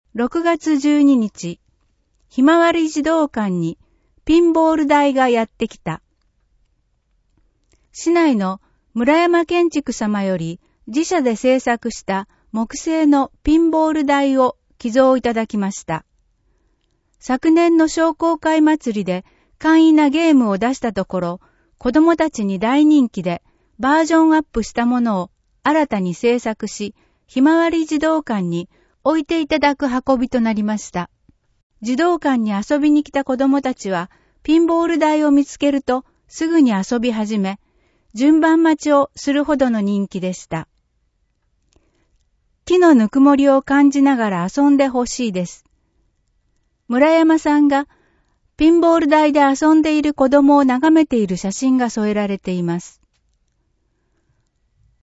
6月12日、ひまわり児童館にピンボール台がやってきた。市内の村山建築様より自社で製作した木製のピンボール台を寄贈いただきました。昨年の商工会祭りで簡易なゲームを出したところ、子供たちに大人気でバージョンアップしたものを新たに製作し、ひまわり児童館に置いていただく運びとなりました。児童館に遊びに来た子供たちは、ピンボール台を見つけるとすぐに遊び始め、順番待ちをするほどの人気でした。木のぬくもりを感じながら遊んでほしいです。村山さんがピンボール台で遊んでいる子供を眺めている写真が添えられています。